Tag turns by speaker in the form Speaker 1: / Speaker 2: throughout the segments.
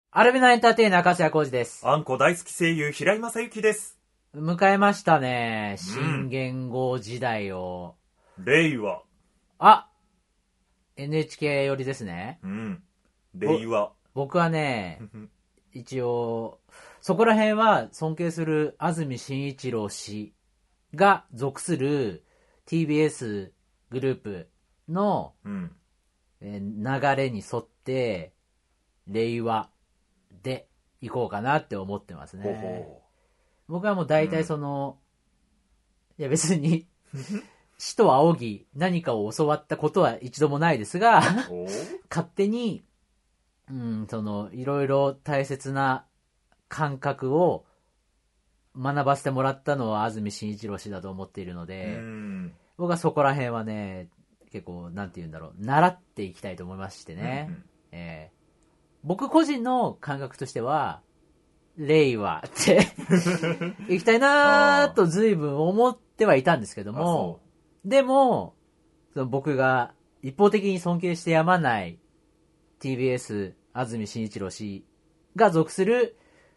Speaker 1: アルビナエンターテイナー、粕谷浩二です。
Speaker 2: あんこ大好き声優、平井正幸です。
Speaker 1: 迎えましたね。新元号時代を。
Speaker 2: 令和。
Speaker 1: NHK 寄りですね。
Speaker 2: 令和。
Speaker 1: 僕はね、一応、そこら辺は尊敬する安住紳一郎氏が属する TBS グループの、流れに沿って、令和で行こうかなって思ってますね。僕はもう大体いや別に死と仰ぎ何かを教わったことは一度もないですが勝手に、いろいろ大切な感覚を学ばせてもらったのは安住紳一郎氏だと思っているので、僕はそこら辺はね結構なんて言うんだろう、習っていきたいと思いましてね。僕個人の感覚としては令和って行きたいなーと随分思ってはいたんですけども、でもその僕が一方的に尊敬してやまない TBS 安住紳一郎氏が属する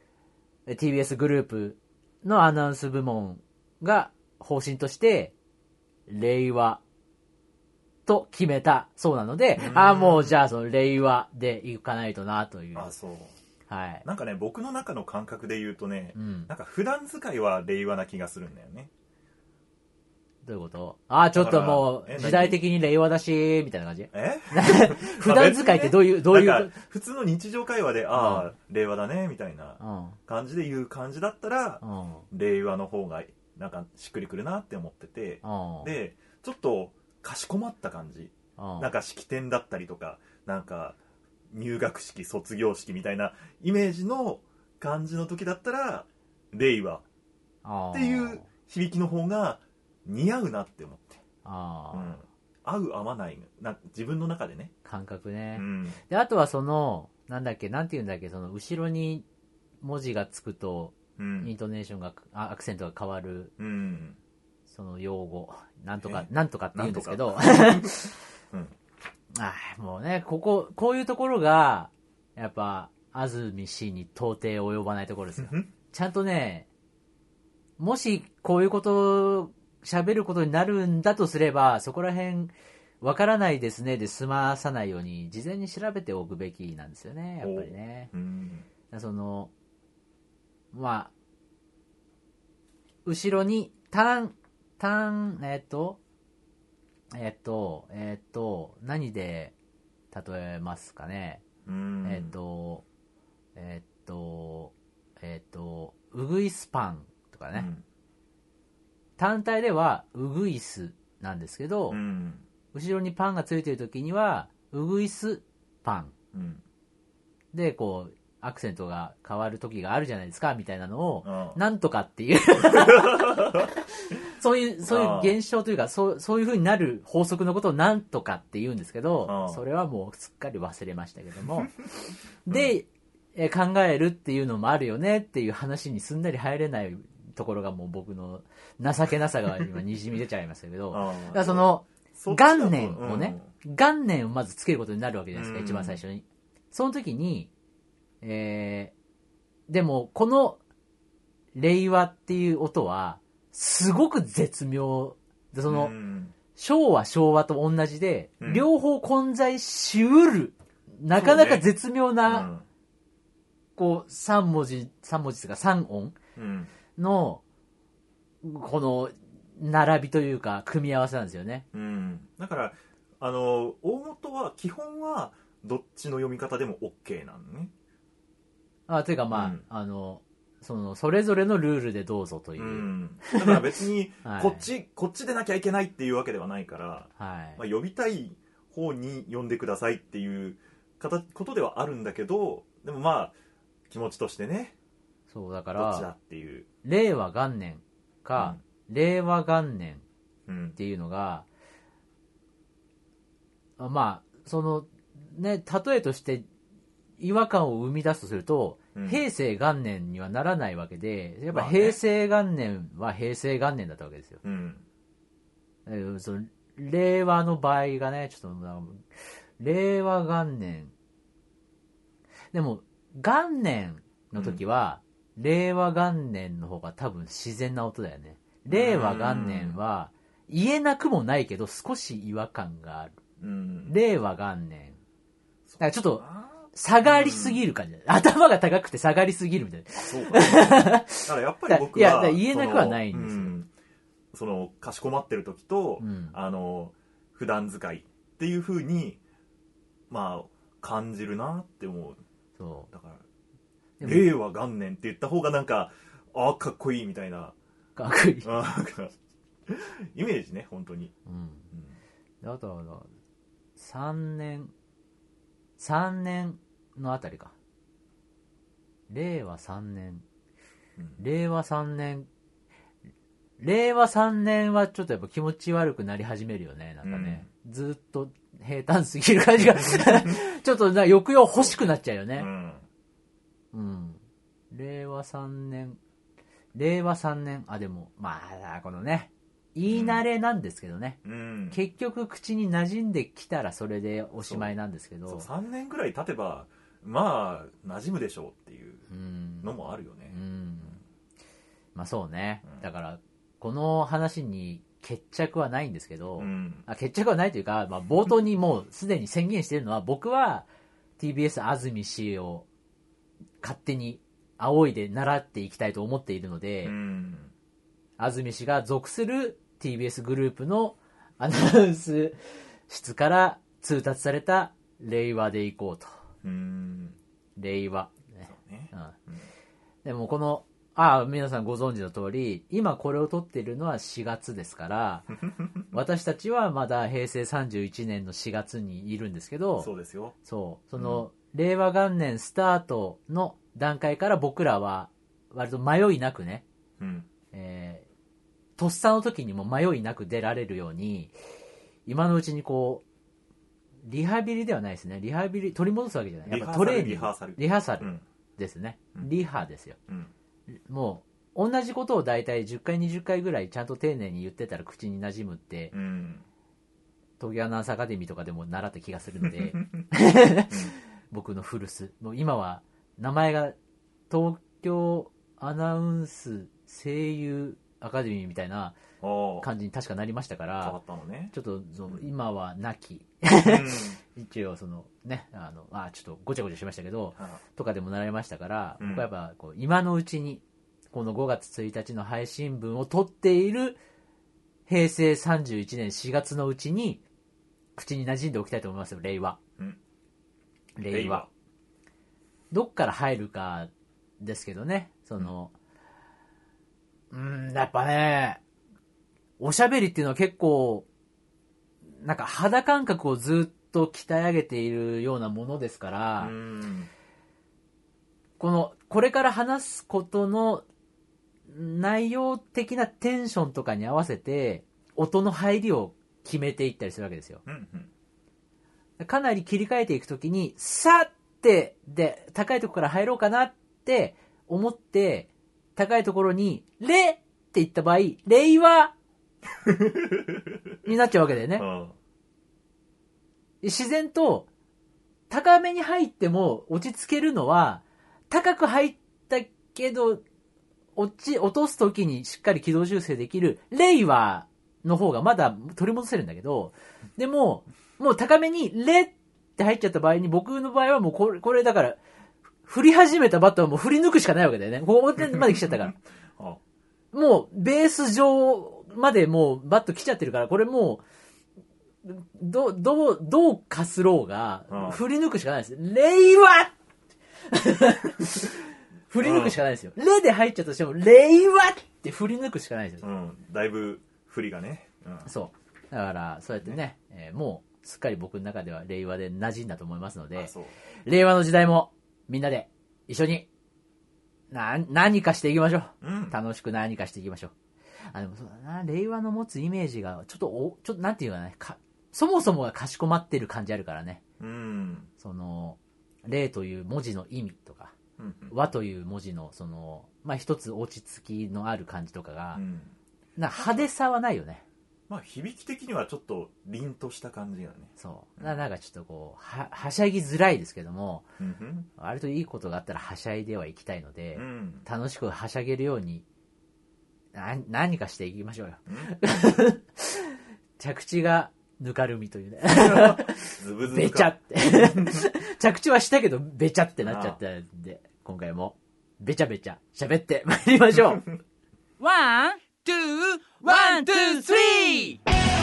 Speaker 1: TBS グループのアナウンス部門が方針として令和と決めたそうなので、もうじゃあその令和で行かないとなという。はい。
Speaker 2: なんかね、僕の中の感覚で言うとね、なんか普段使いは令和な気がするんだよね。
Speaker 1: どういうこと？ちょっともう時代的に令和だしみたいな感じ？普段使いってどういう
Speaker 2: なんか普通の日常会話で令和だねみたいな感じで言う感じだったら、令和の方がなんかしっくりくるなって思ってて、でちょっとかしこまった感じ、なんか式典だったりとか、なんか入学式卒業式みたいなイメージの感じの時だったら令和っていう響きの方が似合うなって思って、合う合わない自分の中でね、
Speaker 1: 感覚ね、であとはなんて言うんだっけ、その後ろに文字がつくと、イントネーションがアクセントが変わる、その用語なんとかって言うんですけどもうね、こういうところがやっぱ安住氏に到底及ばないところですよ。ちゃんとね、もしこういうこと喋ることになるんだとすれば、そこら辺わからないですねで済まさないように事前に調べておくべきなんですよね、やっぱりね。後ろに何で例えますかね。うぐいすパンとかね。単体ではうぐいすなんですけど、後ろにパンがついているときにはうぐいすパン、でこうアクセントが変わる時があるじゃないですかみたいなのをなんとかっていうそういう現象というか、そういう風になる法則のことをなんとかって言うんですけど、それはもうすっかり忘れましたけどもで、考えるっていうのもあるよねっていう話にすんなり入れないところがもう僕の情けなさが今にじみ出ちゃいましたけどだからその元年をね、元年をまずつけることになるわけじゃないですか、一番最初に。その時にでもこの令和っていう音はすごく絶妙で、昭和と同じで、両方混在しうるなかなか絶妙な、こう3文字というか3音のこの並びというか組み合わせなんですよね。
Speaker 2: だから大元は基本はどっちの読み方でも OK なのね。
Speaker 1: というかそれぞれのルールでどうぞという、
Speaker 2: だから別にこっちでなきゃいけないっていうわけではないから、呼びたい方に呼んでくださいっていうことではあるんだけど、でも気持ちとしてね、
Speaker 1: そうだから
Speaker 2: どっちだっていう、
Speaker 1: 令和元年か、令和元年っていうのが、例えとして違和感を生み出すとすると、平成元年にはならないわけで、やっぱ平成元年は平成元年だったわけですよ。その令和の場合がね、ちょっと令和元年でも元年の時は、令和元年の方が多分自然な音だよね。令和元年は言えなくもないけど少し違和感がある。令和元年だからちょっと下がりすぎる感じ、頭が高くて下がりすぎるみたいな。
Speaker 2: そうか、ね、だからやっぱり僕は
Speaker 1: だ言えなくはないんですよ。
Speaker 2: そのかしこまってる時と、普段使いっていう風にまあ感じるなって思う。そうだから令和元年って言った方がなんかかっこいいみたいな、
Speaker 1: かっこいい
Speaker 2: イメージね、本当に。
Speaker 1: あとは3年のあたりか。令和3年、令和3年はちょっとやっぱ気持ち悪くなり始めるよね、なんかね。ずっと平坦すぎる感じがちょっと抑揚欲しくなっちゃうよね。令和3年、でもまあこのね、言い慣れなんですけどね、結局口に馴染んできたらそれでおしまいなんですけど、
Speaker 2: そう3年ぐらい経てばまあ馴染むでしょうっていうのもあるよね。
Speaker 1: まあそうね、だからこの話に決着はないんですけど、決着はないというか、冒頭にもうすでに宣言しているのは、僕は TBS 安住氏を勝手に仰いで習っていきたいと思っているので、安住氏が属する TBS グループのアナウンス室から通達された令和でいこうと。令和、ね。でもこの皆さんご存知の通り、今これを撮っているのは4月ですから私たちはまだ平成31年の4月にいるんですけど、
Speaker 2: そうですよ。
Speaker 1: その、令和元年スタートの段階から僕らは割と迷いなくね、とっさの時にも迷いなく出られるように、今のうちにこうリハビリではないですね、リハビリ取り戻すわけじゃない、やっぱトレーニング、リハーサルですね、リハですよ。もう同じことを大体10回20回ぐらいちゃんと丁寧に言ってたら口に馴染むって、東京アナウンスアカデミーとかでも習った気がするので僕の古巣、もう今は名前が東京アナウンス声優アカデミーみたいな感じに確かなりましたから、
Speaker 2: 変わったのね、
Speaker 1: ちょっと今はなき一応そのね、ちょっとごちゃごちゃしましたけど、とかでも習いましたから、僕はやっぱこう今のうちにこの5月1日の配信分を撮っている平成31年4月のうちに口に馴染んでおきたいと思いますよ。令和、令和どっから入るかですけどね、そのやっぱね、おしゃべりっていうのは結構なんか肌感覚をずっと鍛え上げているようなものですから、これから話すことの内容的なテンションとかに合わせて音の入りを決めていったりするわけですよ。かなり切り替えていくときにさってで高いところから入ろうかなって思って高いところにれって言った場合、令和になっちゃうわけだよね。自然と高めに入っても落ち着けるのは、高く入ったけど落とす時にしっかり軌道修正できる令和の方がまだ取り戻せるんだけど、でももう高めにレって入っちゃった場合に、僕の場合はもうこれだから振り始めたバットはもう振り抜くしかないわけだよね。ここまで来ちゃったからもうベース上までもうバット来ちゃってるから、これもうどうかすろうが振り抜くしかないです。令和振り抜くしかないですよ。レで入っちゃったとしても令和って振り抜くしかないですよ。
Speaker 2: だいぶ振りがね、
Speaker 1: そうだからそうやってね、もうすっかり僕の中では令和で馴染んだと思いますので、令和の時代もみんなで一緒に何かしていきましょう、楽しく何かしていきましょう。でもそうだな、令和の持つイメージがちょっとなんていうかね、そもそもがかしこまってる感じあるからね。その令という文字の意味とか、和という文字のその一つ落ち着きのある感じとかが、派手さはないよね。
Speaker 2: まあ響き的にはちょっと凛とした感じがね。
Speaker 1: そう。なんかちょっとこう、はしゃぎづらいですけども、
Speaker 2: うん、
Speaker 1: 割といいことがあったらはしゃいではいきたいので、
Speaker 2: うん、
Speaker 1: 楽しくはしゃげるように、何かしていきましょうよ。着地がぬかるみというね。
Speaker 2: ズブズブ
Speaker 1: べちゃって。着地はしたけど、べちゃってなっちゃったんで、今回も、べちゃべちゃ喋ってまいりましょう。
Speaker 3: ワン、ツー、ワン、ツー、スリー。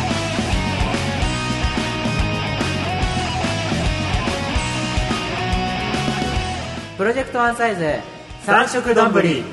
Speaker 1: プロジェクトワンサイズ三色丼。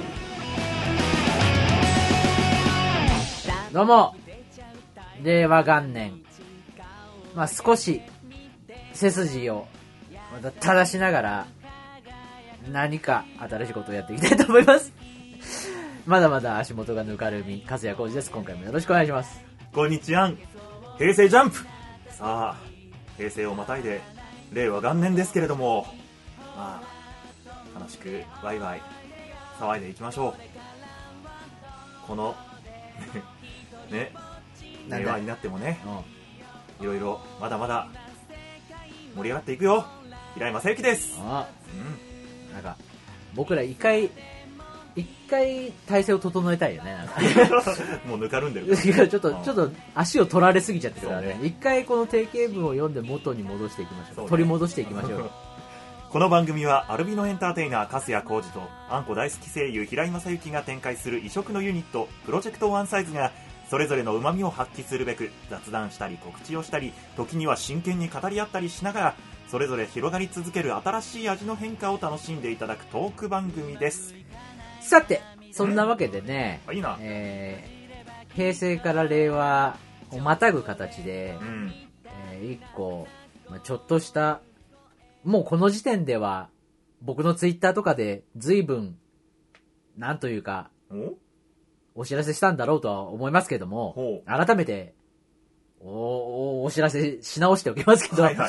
Speaker 1: どうも、令和元年、まあ少し背筋をまた正しながら何か新しいことをやっていきたいと思います。まだまだ足元がぬかるみ、粕谷浩二です。今回もよろしくお願いします。
Speaker 2: こんにちは。平成ジャンプ。さあ、平成をまたいで令和元年ですけれども、まあ楽しくワイワイ騒いでいきましょう。このね、令和になってもね、いろいろまだまだ盛り上がっていくよ。平井正幸です。
Speaker 1: なんか僕ら一回体勢を整えたいよね。なんか
Speaker 2: もうぬかるんでるから、
Speaker 1: ね、ちょっと足を取られすぎちゃってるからね。一回この定型文を読んで元に戻していきましょう。取り戻していきましょう。
Speaker 2: この番組はアルビノエンターテイナー粕谷浩二とあんこ大好き声優平井正幸が展開する異色のユニットプロジェクトワンサイズがそれぞれの旨味を発揮するべく雑談したり告知をしたり時には真剣に語り合ったりしながらそれぞれ広がり続ける新しい味の変化を楽しんでいただくトーク番組です。
Speaker 1: さてそんなわけでね、
Speaker 2: いいな、
Speaker 1: 平成から令和をまたぐ形で、一個、ちょっとしたもうこの時点では僕のツイッターとかで随分なんというかお知らせしたんだろうとは思いますけども、改めてお知らせし直しておきますけど、はいはい、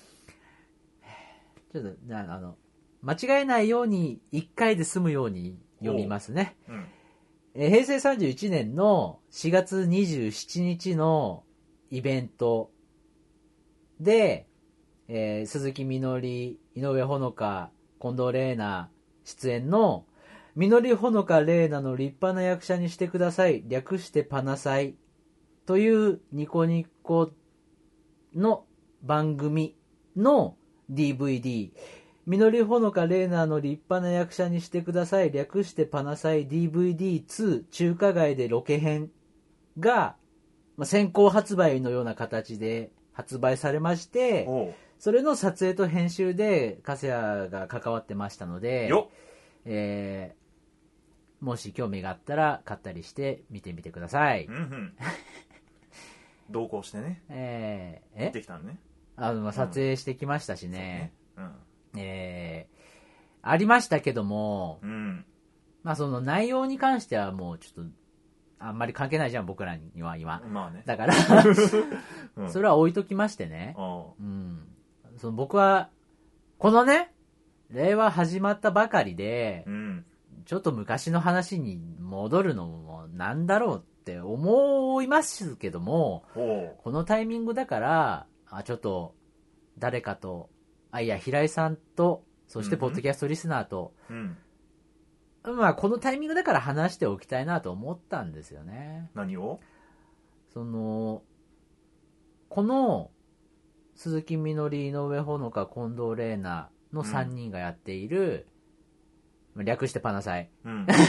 Speaker 1: ちょっと間違えないように1回で済むように読みますね。平成31年の4月27日のイベントで、鈴木みのり、井上ほのか、近藤玲奈出演のみのりほのか玲奈の立派な役者にしてください、略してパナサイというニコニコの番組の DVD、みのりほのか玲奈の立派な役者にしてください、略してパナサイ DVD2 中華街でロケ編が、先行発売のような形で発売されまして、それの撮影と編集で粕谷が関わってましたので、もし興味があったら買ったりして見てみてください。
Speaker 2: 同行してね、見てきたのね。
Speaker 1: 撮影してきましたしね、ありましたけども、その内容に関してはもうちょっとあんまり関係ないじゃん僕らには今、だからそれは置いときましてね、その僕はこのね令和始まったばかりで、ちょっと昔の話に戻るのもなんだろうって思いますけども、このタイミングだからちょっと誰かと平井さんとそしてポッドキャストリスナーと、このタイミングだから話しておきたいなと思ったんですよね。
Speaker 2: 何を？
Speaker 1: この鈴木みのり、井上ほのか、近藤玲奈の3人がやっている、略してパナサイ、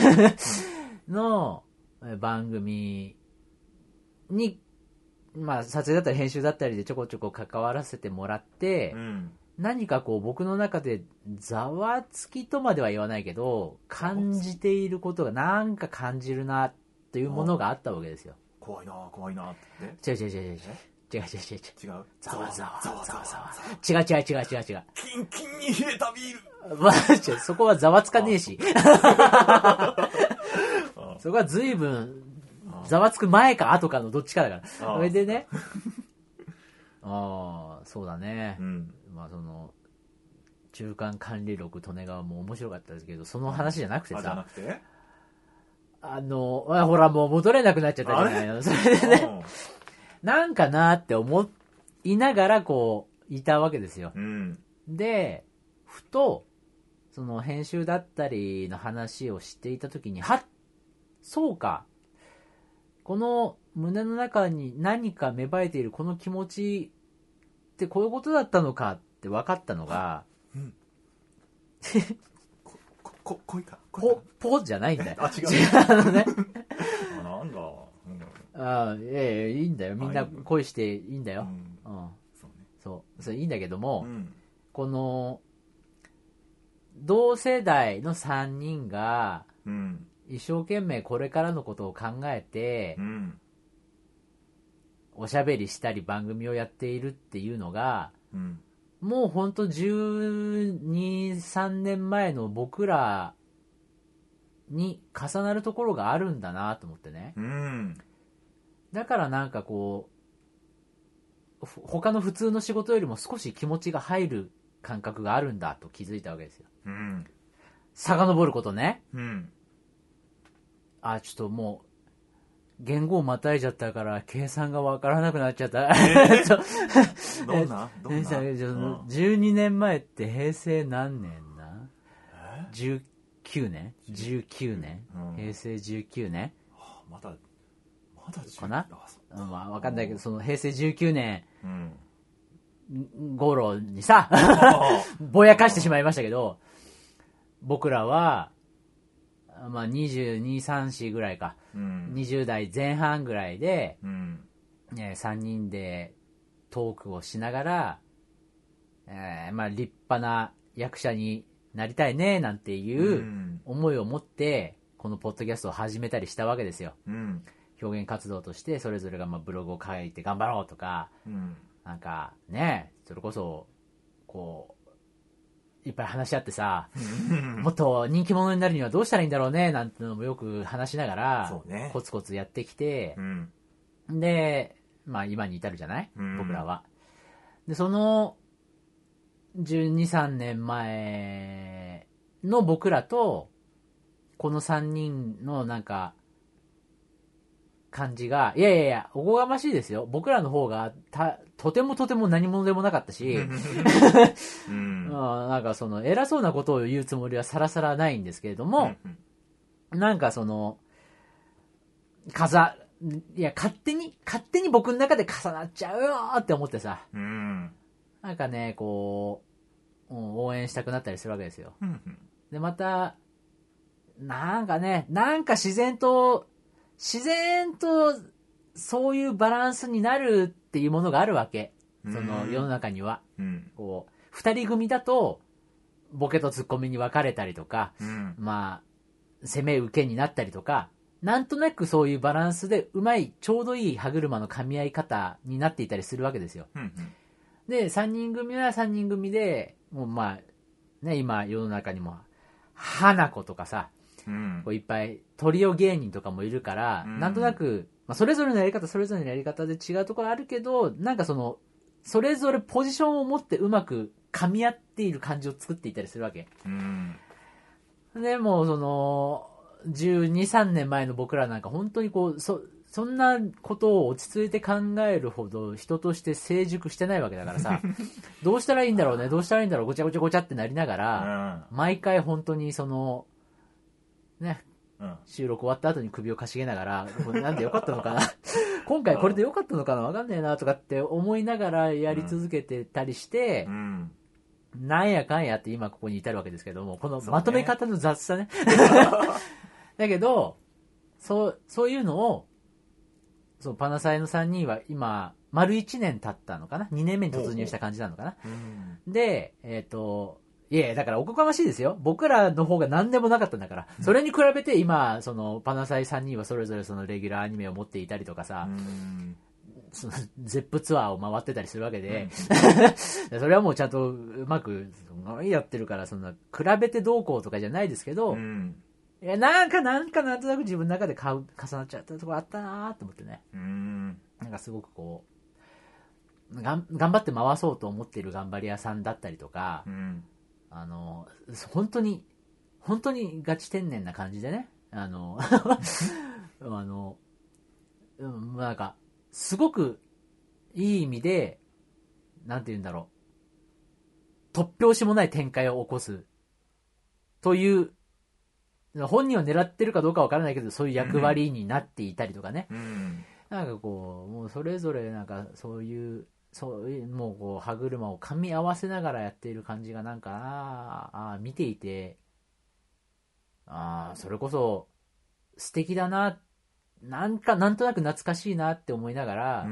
Speaker 1: の番組に、撮影だったり編集だったりでちょこちょこ関わらせてもらって、何か僕の中でざわつきとまでは言わないけど感じていることがなんか感じるなというものがあったわけですよ。
Speaker 2: 怖いな怖いなって。
Speaker 1: 違うざわざわ違う
Speaker 2: キンキンに冷えたビール
Speaker 1: そこはざわつかねえしそこは随分ざわつく前か後かのどっちかだから。それでねそうだね、その中間管理録利根川も面白かったですけどその話じゃなくてさ、ほらもう戻れなくなっちゃったじゃないの。それでねなんかなって思いながらこういたわけですよ、でふとその編集だったりの話をしていた時に、そうか、この胸の中に何か芽生えているこの気持ちってこういうことだったのかって分かったのが、
Speaker 2: 恋か
Speaker 1: ポじゃないんだよ。
Speaker 2: 違う
Speaker 1: ね
Speaker 2: なん
Speaker 1: い
Speaker 2: だ、
Speaker 1: いんだよ、みんな恋していいんだよ、そういいんだけども、この同世代の3人が一生懸命これからのことを考えて、おしゃべりしたり番組をやっているっていうのが、もうほんと12、3年前の僕らに重なるところがあるんだなと思ってね、だからなんかこう他の普通の仕事よりも少し気持ちが入る感覚があるんだと気づいたわけですよ、遡ることね、ちょっともう言語をまたいじゃったから計算がわからなくなっちゃった、
Speaker 2: どんな
Speaker 1: 12年前って平成何年だ？19年、平成19年、
Speaker 2: まだ
Speaker 1: かな、わかんないけど、その平成19年頃にさぼやかしてしまいましたけど、僕らは22、3、4ぐらいか、20代前半ぐらいで、3人でトークをしながら、立派な役者になりたいねなんていう思いを持ってこのポッドキャストを始めたりしたわけですよ、表現活動としてそれぞれがブログを書いて頑張ろうとか、なんかね、それこそこういっぱい話し合ってさもっと人気者になるにはどうしたらいいんだろうねなんてのもよく話しながら、コツコツやってきて、で、今に至るじゃない、僕らは。でその12、3年前の僕らとこの3人のなんか感じが、いやおこがましいですよ、僕らの方がとても何者でもなかったしなんかその偉そうなことを言うつもりはさらさらないんですけれども、なんかその勝手に僕の中で重なっちゃうよって思ってさ、なんかねこう応援したくなったりするわけですよ、でまたなんか自然とそういうバランスになるっていうものがあるわけ、その世の中には、こう2人組だとボケとツッコミに分かれたりとか、攻め受けになったりとか、なんとなくそういうバランスでうまいちょうどいい歯車の噛み合い方になっていたりするわけですよ、で3人組は3人組でもう今世の中にも花子とかさ、こういっぱいトリオ芸人とかもいるから、なんとなく、それぞれのやり方で違うところあるけど、なんかそれぞれポジションを持ってうまく噛み合っている感じを作っていたりするわけ、でもその12、3年前の僕らなんか本当にこうそんなことを落ち着いて考えるほど人として成熟してないわけだからさどうしたらいいんだろうね、ごちゃごちゃってなりながら、毎回本当にそのね、収録終わった後に首をかしげながら、これなんでよかったのかな今回これでよかったのかな分かんねえなとかって思いながらやり続けてたりして、なんやかんやって今ここに至るわけですけども、このまとめ方の雑さねだけどそういうのをパナサイの3人は今丸1年経ったのかな、2年目に突入した感じなのかな、でいやだからおこがましいですよ、僕らの方が何でもなかったんだから、それに比べて今そのパナサイ3人はそれぞれそのレギュラーアニメを持っていたりとかさ、そのゼップツアーを回ってたりするわけで、それはもうちゃんとうまくやってるから、そんな比べてどうこうとかじゃないですけど、いやなんとなく自分の中で重なっちゃったところあったなと思ってね、なんかすごくこう頑張って回そうと思っている頑張り屋さんだったりとか、本当にガチ天然な感じでね、なんかすごくいい意味でなんて言うんだろう、突拍子もない展開を起こすという、本人は狙ってるかどうかわからないけど、そういう役割になっていたりとかね、なんかこうもうそれぞれなんかそういうもうこう歯車を噛み合わせながらやっている感じがなんか見ていて、それこそ素敵だな、なんとなく懐かしいなって思いながら、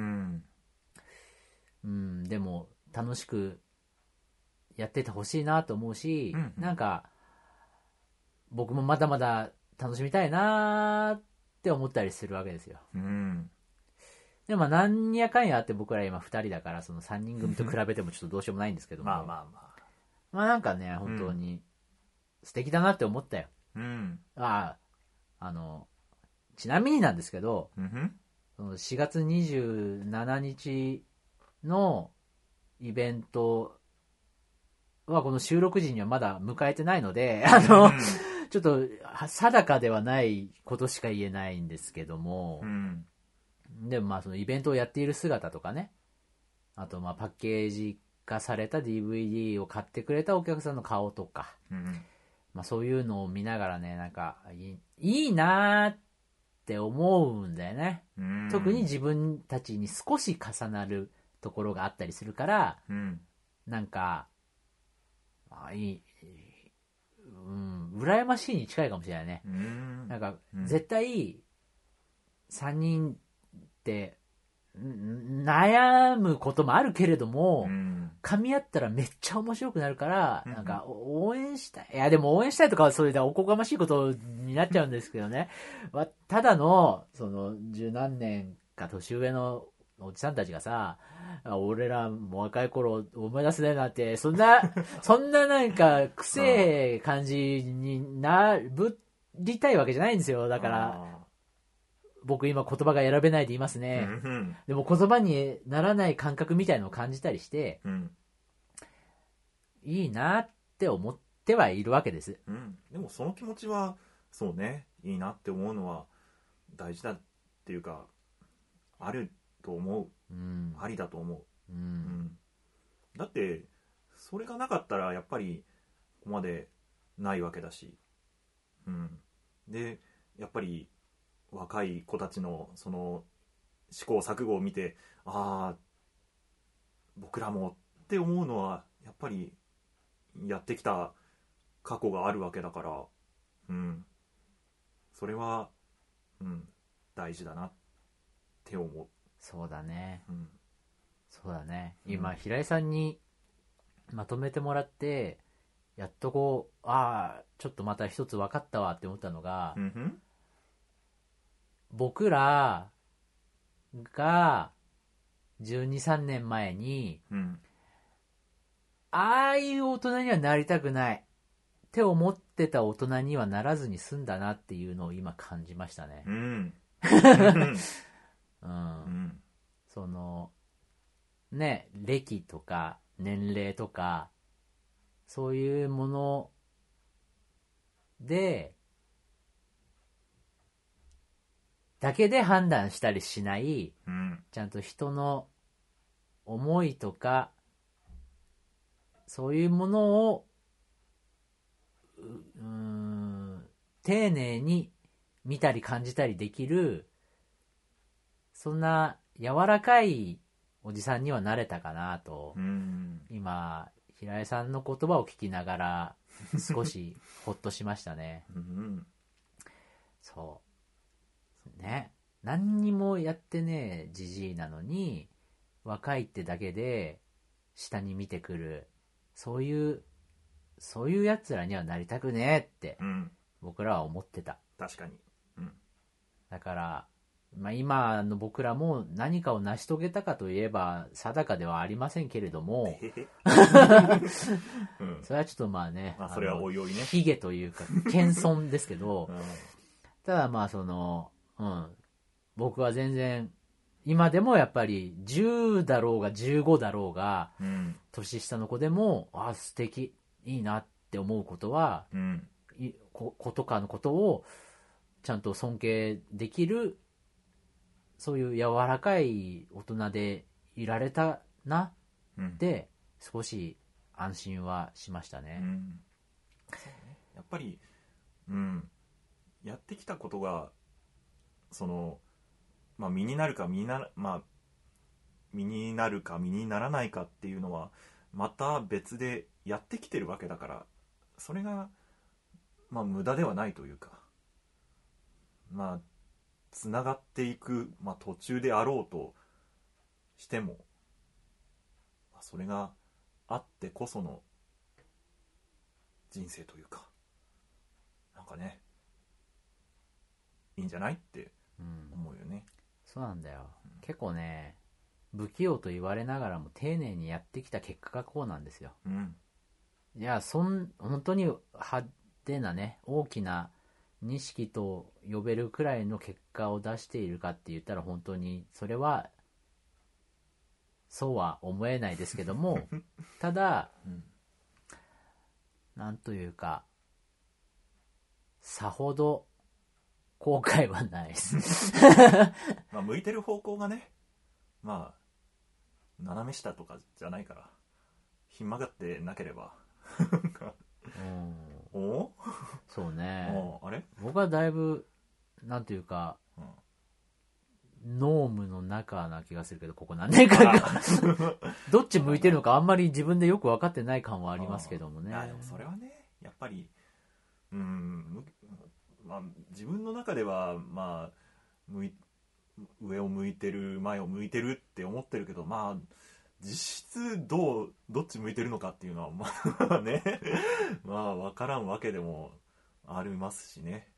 Speaker 1: でも楽しくやっててほしいなと思うし、なんか僕もまだまだ楽しみたいなって思ったりするわけですよ。でもなんやかんやあって僕ら今2人だから、その3人組と比べてもちょっとどうしようもないんですけどもまあなんかね本当に素敵だなって思ったよ。ちなみになんですけど、その4月27日のイベントはこの収録時にはまだ迎えてないので、ちょっと定かではないことしか言えないんですけども、でもまあそのイベントをやっている姿とかね、あとまあパッケージ化された DVD を買ってくれたお客さんの顔とか、まあ、そういうのを見ながらね、なんかいいなーって思うんだよね。特に自分たちに少し重なるところがあったりするから、なんか羨ましいに近いかもしれないね。なんか絶対3人って悩むこともあるけれども、噛み合ったらめっちゃ面白くなるから、なんか応援したい。いやでも応援したいとかはそういうおこがましいことになっちゃうんですけどね。ただのその十何年か年上のおじさんたちがさ、俺らも若い頃思い出すねなんて、そんななんか臭え感じになぶりたいわけじゃないんですよ。だから僕今言葉が選べないでいますね。でも言葉にならない感覚みたいのを感じたりして、いいなって思ってはいるわけです。
Speaker 2: でもその気持ちはそうね、いいなって思うのは大事だっていうか、あると思う、ありだと思う、だってそれがなかったらやっぱりここまでないわけだし、でやっぱり若い子たちのその試行錯誤を見て、僕らもって思うのはやっぱりやってきた過去があるわけだから、それは、大事だなって思う。
Speaker 1: そうだね、そうだね。今平井さんにまとめてもらってやっとこうちょっとまた一つ分かったわって思ったのが、僕らが12、3年前に、ああいう大人にはなりたくないって思ってた大人にはならずに済んだなっていうのを今感じましたね。そのね、歴とか年齢とかそういうものでだけで判断したりしない、ちゃんと人の思いとかそういうものを丁寧に見たり感じたりできる、そんな柔らかいおじさんにはなれたかなと、今平井さんの言葉を聞きながら少しほっとしましたね。そうね、何にもやってねじじいなのに若いってだけで下に見てくる、そういうやつらにはなりたくねえって、僕らは思ってた。
Speaker 2: 確かに、
Speaker 1: だから、今の僕らも何かを成し遂げたかといえば定かではありませんけれどもそれはちょっとまあね、
Speaker 2: それはおいおいね、
Speaker 1: 卑下というか謙遜ですけど、ただまあその、僕は全然今でもやっぱり10だろうが15だろうが、年下の子でも素敵いいなって思うことは、子とかのことをちゃんと尊敬できる、そういう柔らかい大人でいられたな
Speaker 2: うん、
Speaker 1: で少し安心はしましたね。
Speaker 2: そうね、やっぱり、うん、やってきたことがその、身になるか身になるか身にならないかっていうのはまた別でやってきてるわけだから、それが無駄ではないというか、つながっていく、途中であろうとしても、それがあってこその人生というか、なんかね、いいんじゃないって思うよね。
Speaker 1: そうなんだよ、結構ね不器用と言われながらも丁寧にやってきた結果がこうなんですよ。いや本当に派手なね大きな錦と呼べるくらいの結果を出しているかって言ったら本当にそれはそうは思えないですけどもただ、なんというかさほど後悔はないです
Speaker 2: 向いてる方向がね、斜め下とかじゃないから、ひん曲がってなければお
Speaker 1: そうね、
Speaker 2: あれ
Speaker 1: 僕はだいぶなんというか、ノームの中な気がするけど、ここ何年間かどっち向いてるのかあんまり自分でよく分かってない感はありますけどもね。
Speaker 2: でもそれはね、やっぱり自分の中では上を向いてる前を向いてるって思ってるけど、実質どっち向いてるのかっていうのはね分からんわけでもありますしね、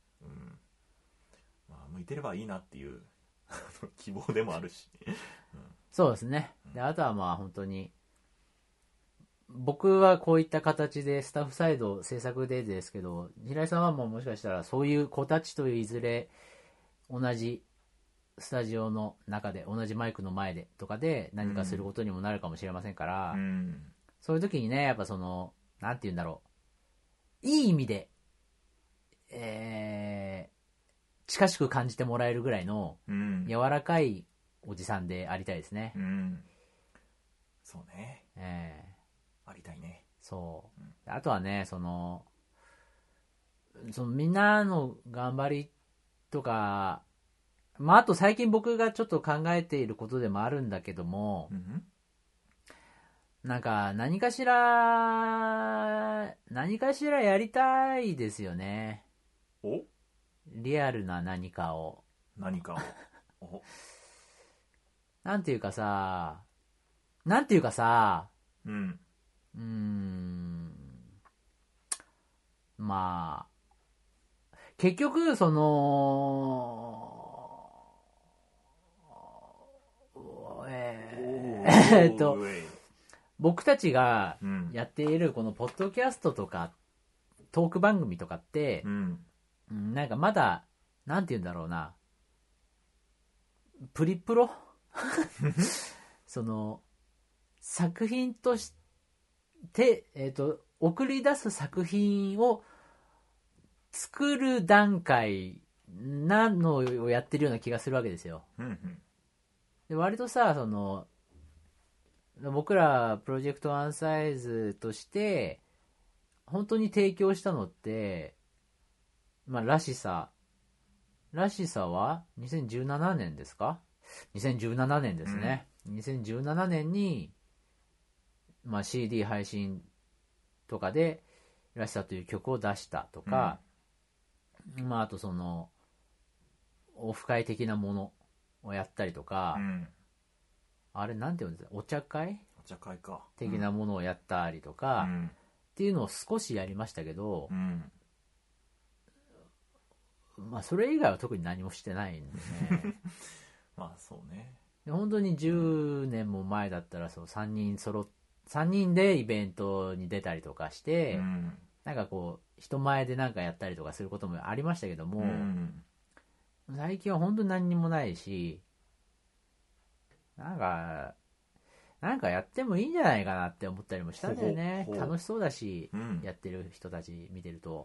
Speaker 2: 向いてればいいなっていう希望でもあるし、
Speaker 1: そうですね。であとは本当に僕はこういった形でスタッフサイド制作でですけど、平井さんはもしかしたらそういう子たちといずれ同じスタジオの中で同じマイクの前でとかで何かすることにもなるかもしれませんから、そういう時にねやっぱなんて言うんだろう、いい意味で、近しく感じてもらえるぐらいの柔らかいおじさんでありたいですね。
Speaker 2: そうね、ありたいね。
Speaker 1: そう、あとはねみんなの頑張りとか、あと最近僕がちょっと考えていることでもあるんだけども、なんか何かしらやりたいですよね。リアルな何かをなんていうかさ結局僕たちがやっているこのポッドキャストとかトーク番組とかって、なんかまだなんて言うんだろうな、プリプロ作品として、送り出す作品を作る段階なのをやってるような気がするわけですよ。で割とさ僕らプロジェクトワンサイズとして本当に提供したのって、らしさは2017年ですか？2017年ですね、2017年に、CD 配信とかでらしさという曲を出したとか、あとオフ会的なものをやったりとか、あれなんて言うんですか、お茶会
Speaker 2: か
Speaker 1: 的なものをやったりとか、っていうのを少しやりましたけど、それ以外は特に何もしてないんでね
Speaker 2: そうね。
Speaker 1: で本当に10年も前だったら3人でイベントに出たりとかして、なんか人前でなんかやったりとかすることもありましたけども、最近は本当に何にもないし、なんかやってもいいんじゃないかなって思ったりもしたんだよね。楽しそうだし、やってる人たち見てると、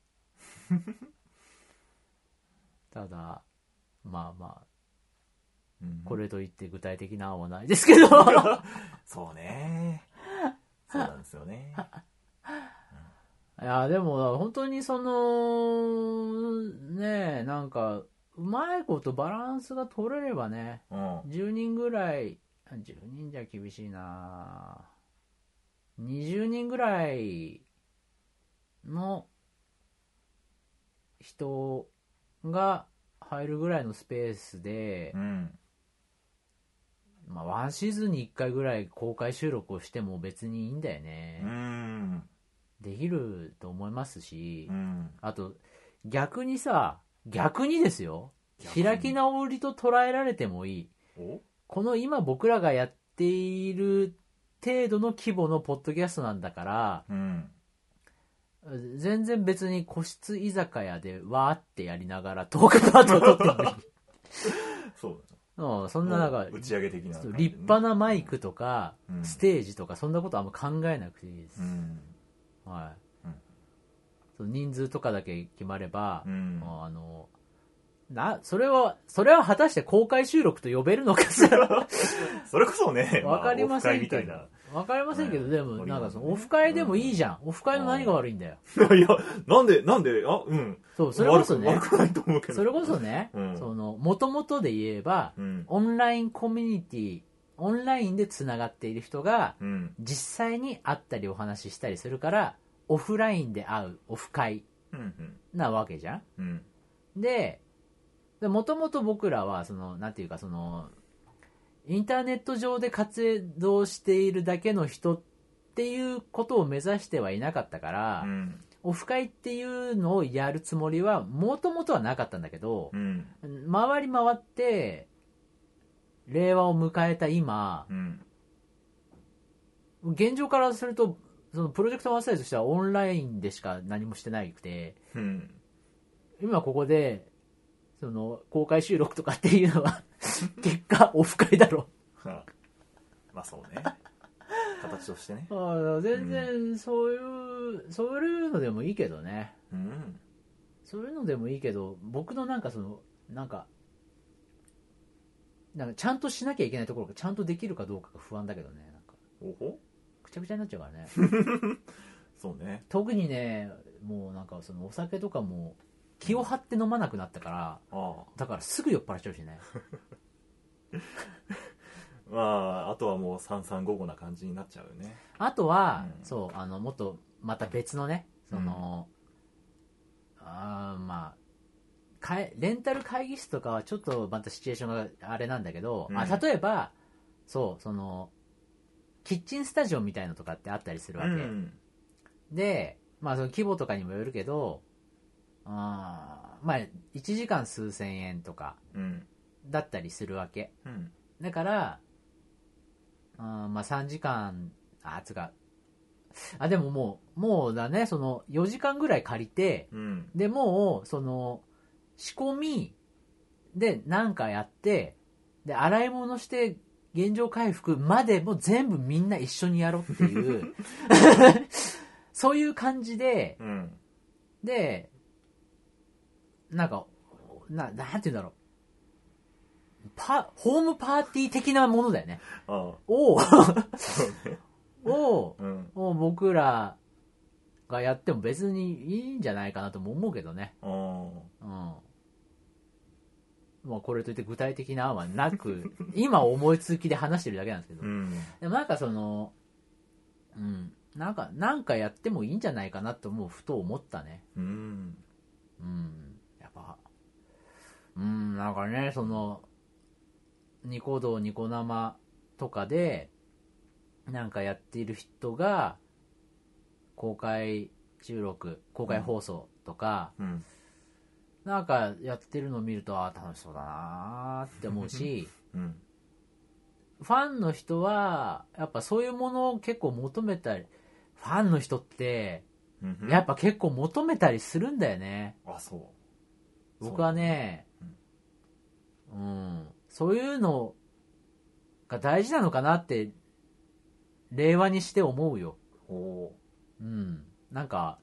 Speaker 1: ただこれといって具体的な案はないですけど
Speaker 2: そうね、そうなんですよね
Speaker 1: いやでも本当にそのね、なんかうまいことバランスが取れればね、10人ぐらい、10人じゃ厳しいな、20人ぐらいの人が入るぐらいのスペースで、まあワンシーズンに1回ぐらい公開収録をしても別にいいんだよね。できると思いますし、あと逆にですよ、開き直りと捉えられてもいい。この今僕らがやっている程度の規模のポッドキャストなんだから、全然別に個室居酒屋でわーってやりながらトークパートを撮ってもいいそんななんか
Speaker 2: 打ち上げ的な、
Speaker 1: 立派なマイクとか、ステージとかそんなことあんま考えなくていいです、はい、人数とかだけ決まれば、それは果たして公開収録と呼べるのかしら
Speaker 2: それこそね、
Speaker 1: わかりませんけど、
Speaker 2: わ
Speaker 1: かりませんけど、でもなんかそのオフ会でもいいじゃん。オフ会の何が悪いんだよ。
Speaker 2: いや、なんで
Speaker 1: そう、それこそね、
Speaker 2: 悪くないと思うけど、そ
Speaker 1: れこそね、その元々で言えば、オンラインコミュニティ、オンラインでつながっている人が、実際に会ったりお話ししたりするから、オフラインで会うオフ会なわけじゃん。で、もともと僕らはそのなんていうか、そのインターネット上で活動しているだけの人っていうことを目指してはいなかったから、オフ会っていうのをやるつもりはもともとはなかったんだけど、回り回って令和を迎えた今、現状からするとそのプロジェクトマスターとしてはオンラインでしか何もしてなくて、今ここでその公開収録とかっていうのは結果オフ会だろ
Speaker 2: まあそうね、形としてね。
Speaker 1: 全然そういうのでもいいけどね、そういうのでもいいけど、僕のなんかそのなんかちゃんとしなきゃいけないところがちゃんとできるかどうかが不安だけどね、なんかくちゃくちゃになっちゃうからね
Speaker 2: そうね、
Speaker 1: 特にね、もうなんかそのお酒とかも気を張って飲まなくなったから、だからすぐ酔っ払っちゃうしね
Speaker 2: まああとはもう3355な感じになっちゃうよね。
Speaker 1: あとは、そうもっとまた別のね、その、まあレンタル会議室とかはちょっとまたシチュエーションがあれなんだけど、例えばそのキッチンスタジオみたいのとかってあったりするわけ、で、まあその規模とかにもよるけど、まあ1時間数千円とかだったりするわけ、だからまあ3時間でももうだね、その4時間ぐらい借りて、でもうその仕込みで何かやって、で洗い物して原状回復までも全部みんな一緒にやろうっていうそういう感じで、でなんかなんて言うんだろう、ホームパーティー的なものだよね。僕らがやっても別にいいんじゃないかなとも思うけどね。まあこれといって具体的な案はなく今思いつきで話してるだけなんですけど、でもなんかそのなんかやってもいいんじゃないかなとふと思ったね。やっぱなんかね、そのニコ動ニコ生とかでなんかやっている人が公開収録、公開放送とか、なんかやってるのを見ると楽しそうだなって思うし、ファンの人はやっぱそういうものを結構求めたり、ファンの人ってやっぱ結構求めたりするんだよね。僕はね、そういうのが大事なのかなって令和にして思うよ。なんか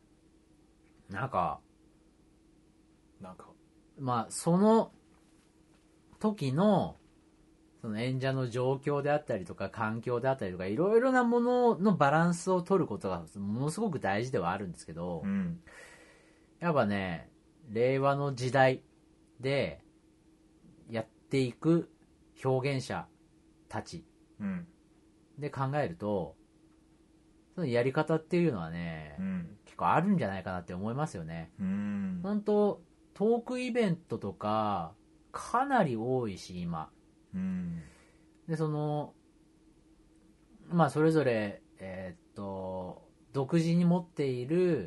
Speaker 1: まあその時のその演者の状況であったりとか環境であったりとかいろいろなもののバランスを取ることがものすごく大事ではあるんですけど、やっぱね令和の時代でやっていく表現者たちで考えると、そのやり方っていうのはね、結構あるんじゃないかなって思いますよね。本当トークイベントとかかなり多いし今、でそのまあそれぞれ独自に持っている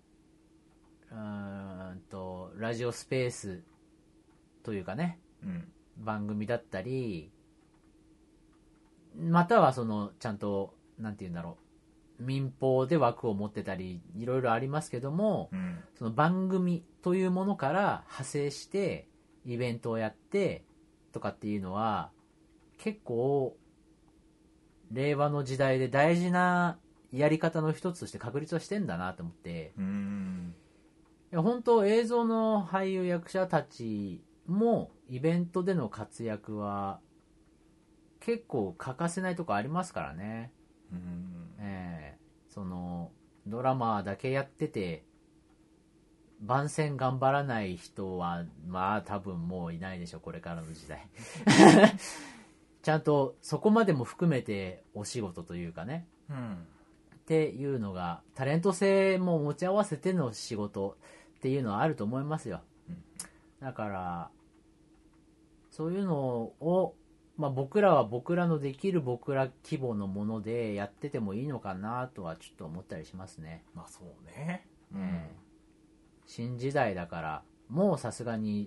Speaker 1: ラジオスペースというかね、番組だったり、またはそのちゃんとなんていうんだろう、民放で枠を持ってたりいろいろありますけども、その番組というものから派生してイベントをやってとかっていうのは結構令和の時代で大事なやり方の一つとして確立はしてんだなと思って、いや本当映像の俳優役者たちもイベントでの活躍は結構欠かせないとこありますからね。そのドラマだけやってて番宣頑張らない人はまあ多分もういないでしょこれからの時代ちゃんとそこまでも含めてお仕事というかね、っていうのがタレント性も持ち合わせての仕事っていうのはあると思いますよ。だからそういうのを、まあ、僕らは僕らのできる僕ら規模のものでやっててもいいのかなとはちょっと思ったりしますね。
Speaker 2: まあそうね、
Speaker 1: 新時代だからもうさすがに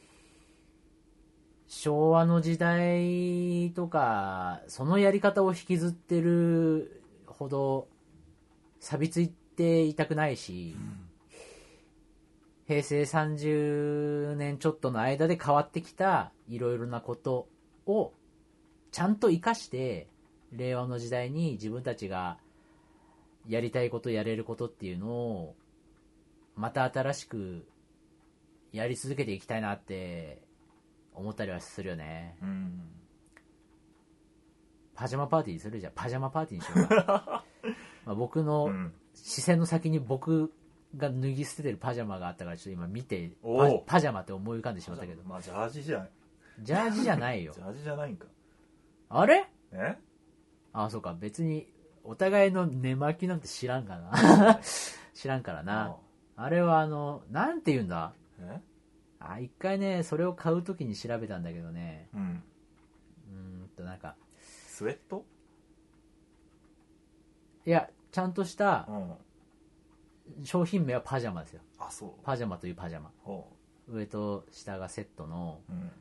Speaker 1: 昭和の時代とかそのやり方を引きずってるほど錆びついていたくないし、平成30年ちょっとの間で変わってきたいろいろなことをちゃんと生かして令和の時代に自分たちがやりたいことやれることっていうのをまた新しくやり続けていきたいなって思ったりはするよね。パジャマパーティーするじゃん。パジャマパーティーにしようかまあ僕の視線の先に僕が脱ぎ捨ててるパジャマがあったからちょっと今見てパジャマって思い浮かんでしまったけど、
Speaker 2: まあジャージじゃない。
Speaker 1: ジャージじゃないよ
Speaker 2: ジャージじゃないんか。
Speaker 1: あれ
Speaker 2: え
Speaker 1: あ、そうか、別にお互いの寝巻きなんて知らんかな知らんからな。あれはなんて言うんだ、一回ねそれを買うときに調べたんだけどね、なんか
Speaker 2: スウェット、
Speaker 1: いやちゃんとした商品名はパジャマですよ。
Speaker 2: あ、そう。
Speaker 1: パジャマというパジャマ、上と下がセットの、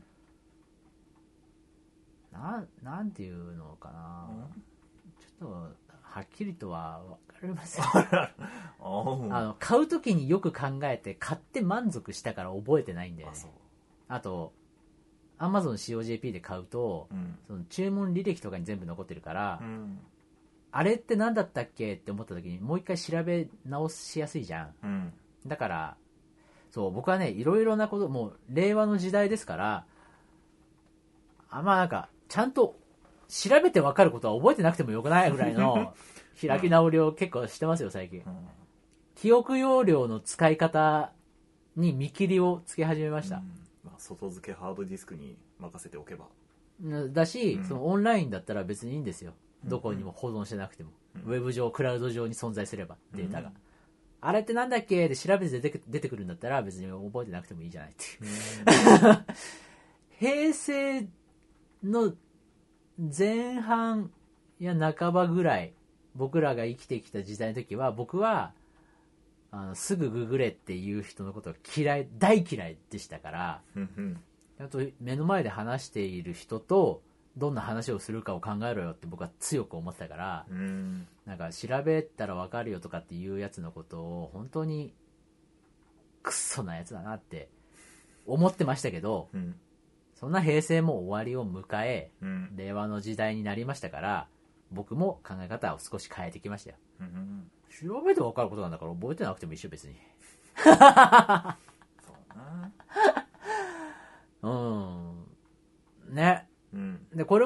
Speaker 1: なんていうのかな、ちょっとはっきりとは分かりません買うときによく考えて買って満足したから覚えてないんだよね。あと Amazon COJP で買うと、その注文履歴とかに全部残ってるから、あれって何だったっけって思った時にもう一回調べ直しやすいじゃん、だからそう僕はねいろいろなこともう令和の時代ですから、まあなんかちゃんと調べて分かることは覚えてなくてもよくないぐらいの開き直りを結構してますよ最近、記憶容量の使い方に見切りをつけ始めました、
Speaker 2: まあ、外付けハードディスクに任せておけば
Speaker 1: だし、そのオンラインだったら別にいいんですよ、どこにも保存してなくても、ウェブ上クラウド上に存在すればデータが、あれってなんだっけで調べて出てくるんだったら別に覚えてなくてもいいじゃないっていう平成の前半や半ばぐらい僕らが生きてきた時代の時は僕はすぐググれっていう人のことが大嫌いでしたからあと目の前で話している人とどんな話をするかを考えろよって僕は強く思ってたから、なんか調べたら分かるよとかっていうやつのことを本当にクソなやつだなって思ってましたけど、そんな平成も終わりを迎え、令和の時代になりましたから僕も考え方を少し変えてきましたよ、調べて分かることなんだから覚えてなくても一緒別にそうなね、でこれ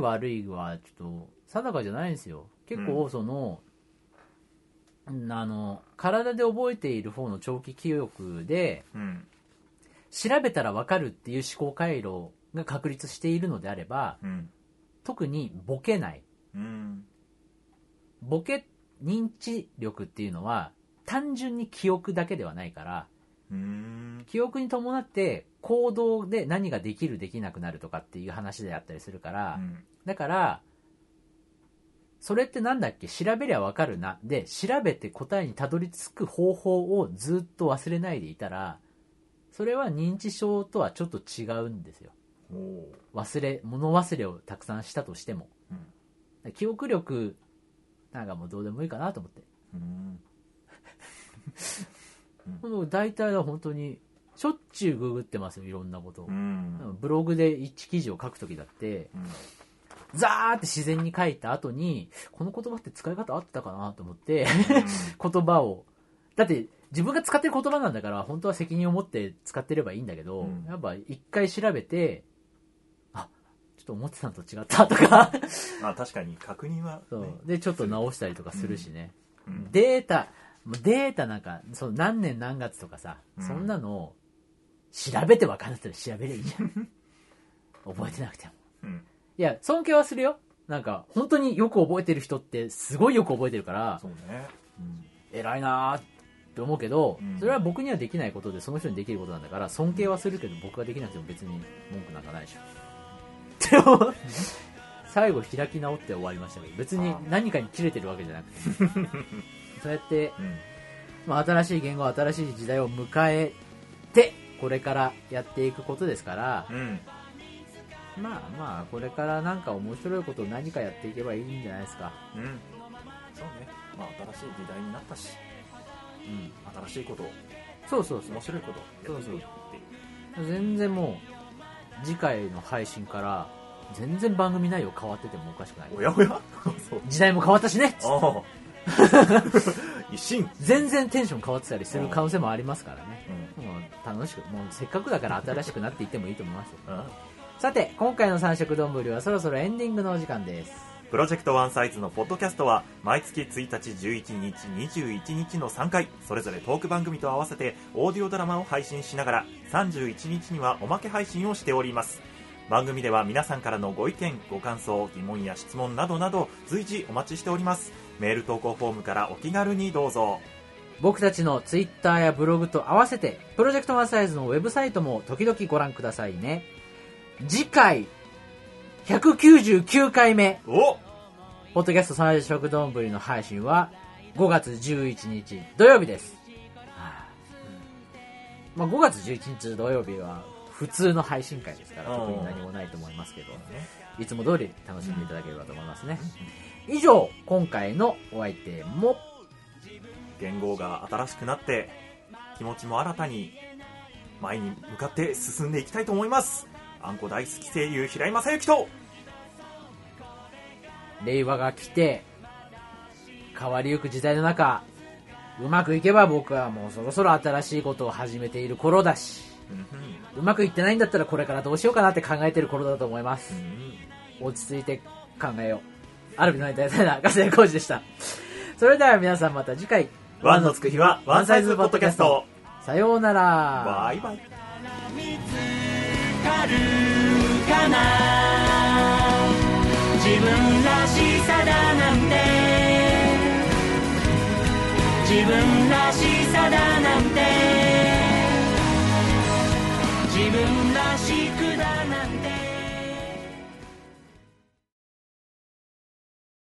Speaker 1: 悪いはちょっと定かじゃないんですよ。結構その、体で覚えている方の長期記憶で、調べたら分かるっていう思考回路が確立しているのであれば、特にボケない、認知力っていうのは単純に記憶だけではないから、記憶に伴って行動で何ができるできなくなるとかっていう話であったりするから、だからそれってなんだっけ、調べりゃ分かるなで調べて答えにたどり着く方法をずっと忘れないでいたら、それは認知症とはちょっと違うんですよ。物忘れをたくさんしたとしても、記憶力なんかもうどうでもいいかなと思って、大体は本当にしょっちゅうググってますよ、いろんなことを。ブログで1記事を書くときだって、ザーって自然に書いた後にこの言葉って使い方あったかなと思って言葉を、だって自分が使ってる言葉なんだから本当は責任を持って使ってればいいんだけど、やっぱ一回調べて、ちょっと思ってたのと違ったとか
Speaker 2: 確かに確認は、ね、
Speaker 1: そうでちょっと直したりとかするしね、データなんかその何年何月とかさ、そんなの調べて分かんなったら調べればいいじゃん覚えてなくても、いや尊敬はするよ。なんか本当によく覚えてる人ってすごいよく覚えてるから、
Speaker 2: そうね、
Speaker 1: 偉いなーって思うけど、それは僕にはできないことでその人にできることなんだから尊敬はするけど、僕ができなくても別に文句なんかないでしょ最後開き直って終わりましたけど、別に何かに切れてるわけじゃなくてそうやって、新しい言語、新しい時代を迎えてこれからやっていくことですから、これからなんか面白いことを何かやっていけばいいんじゃないですか。
Speaker 2: そうね、新しい時代になったし、新しいことを、面白いことをやっていくっていう。
Speaker 1: 全然もう次回の配信から全然番組内容変わっててもおかしくない。
Speaker 2: おやおや
Speaker 1: 時代も変わったしね
Speaker 2: 一新
Speaker 1: 全然テンション変わってたりする可能性もありますからね、もう楽しく、もうせっかくだから新しくなっていってもいいと思いますよさて今回の三色丼はそろそろエンディングのお時間です。
Speaker 2: プロジェクトワンサイズのポッドキャストは毎月1日、11日、21日の3回それぞれトーク番組と合わせてオーディオドラマを配信しながら31日にはおまけ配信をしております。番組では皆さんからのご意見、ご感想、疑問や質問などなど随時お待ちしております。メール投稿フォームからお気軽にどうぞ。
Speaker 1: 僕たちのツイッターやブログと合わせてプロジェクトワンサイズのウェブサイトも時々ご覧くださいね。次回199回目ポッドキャスト三色丼の配信は5月11日土曜日です、5月11日土曜日は普通の配信会ですから特に何もないと思いますけど、いつも通り楽しんでいただければと思いますね。以上今回のお相手も
Speaker 2: 言語が新しくなって気持ちも新たに前に向かって進んでいきたいと思います。あんこ大好き声優平井正幸と、
Speaker 1: 令和が来て変わりゆく時代の中うまくいけば僕はもうそろそろ新しいことを始めている頃だし、うまくいってないんだったらこれからどうしようかなって考えてる頃だと思います、落ち着いて考えよう。アルビの大体な加瀬浩二でした。それでは皆さんまた次回、
Speaker 2: ワンのつく日はワンサイズポッドキャスト、
Speaker 1: さようなら。
Speaker 2: バイバイ。
Speaker 3: かな、自分らしさだなんて、自分らしさだなんて、自分らしくだなんて